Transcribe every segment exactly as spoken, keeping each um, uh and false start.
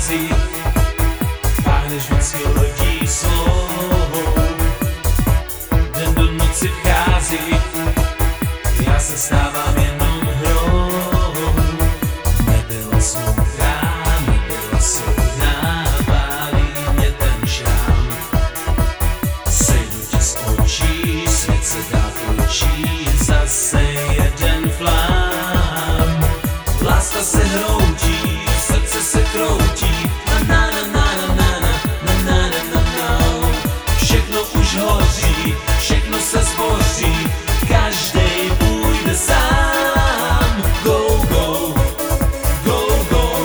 schází, páhneš vždycky lodí slovou. Den do noci vchází, já se stávám jenom hrou. Nebyla soudná, nebyla soudná, pálí mě ten šrám. Sejdu ti z očí, svět se dá točí, zase jeden flám. Láska se hroutí, srdce se kroutí, na na na na na na na na na na na. Všechno už hoří, všechno se zboří, každej půjde sám. Go, go, go, go,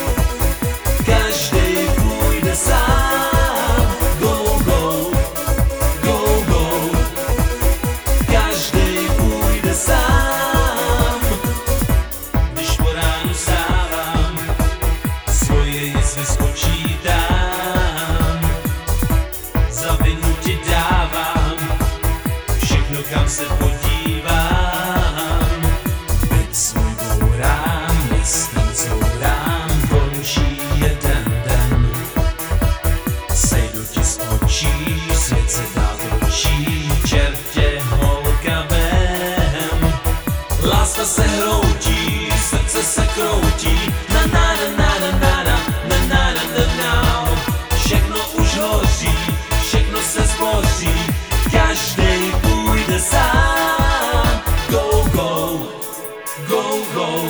každej půjde sám. Go, go, go, go, každej půjde sám. Když po ránu vstávám, svoje jizvy spočítám, za vinu ti dávám všechno, kam se podívám. Byt svůj bourám, městem courám, končí jeden den. Sejdu ti z očí, svět se dá točí, čertě holka vem. Láska se hroutí, srdce se kroutí, na na na na na na na na na na na. Všechno už hoří, všechno se zboří, každej půjde sám. Go, go, go, go,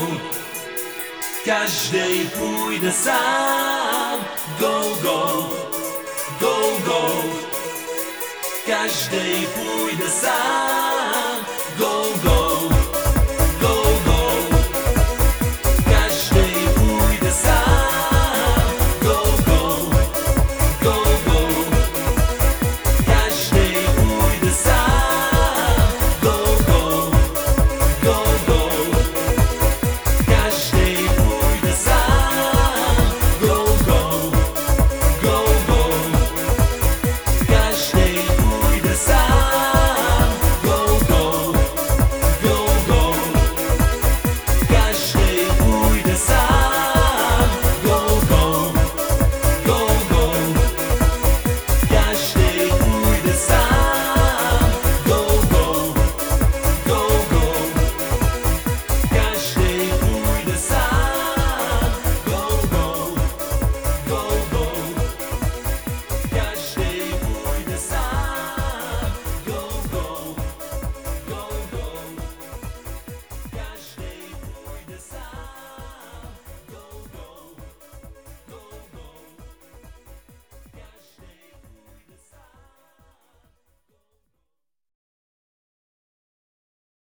každej půjde sám. Go, go, go, go, každej půjde sám.